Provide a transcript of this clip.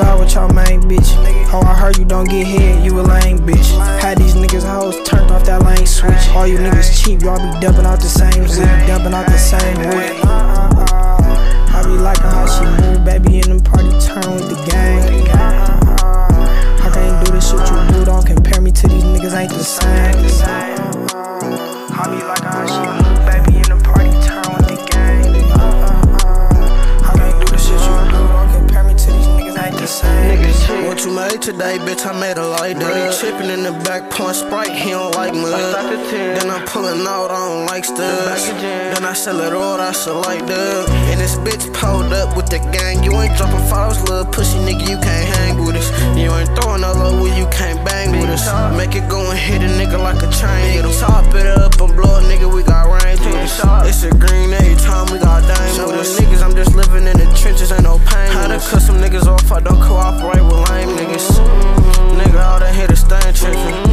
out with y'all main bitch. Oh, I heard you don't get head, you a lame bitch. Had these niggas hoes turned off that lane switch. All you niggas cheap, y'all be dumping out the same zip, dumping out the same whip. I be liking how she move, baby, in the party turn with the gang. I can't do this shit you do, don't compare me to these niggas, ain't the same. I be liking how she move, baby, in the party turn with the gang. I can't do this shit you do, don't compare me to these niggas, ain't the same. What you made today, bitch, I made a like that. He trippin' in the back, pouring Sprite, he don't like mud. Then I'm pulling out, I don't like studs. Then I sell it all, I sell like that. And this bitch pulled up with the gang. You ain't dropping files, little pussy nigga, you can't hang with us. You ain't throwing a low where you can't bang with us. Make it go and hit a nigga like a train. Hit him, top it up and blow a nigga, we got range with us. It's a green every time we got dame with us. Niggas, I'm just living in the trenches, ain't no pain. How to cut some niggas off, I don't cooperate with lame niggas. Nigga, all that hit a stain trippin'.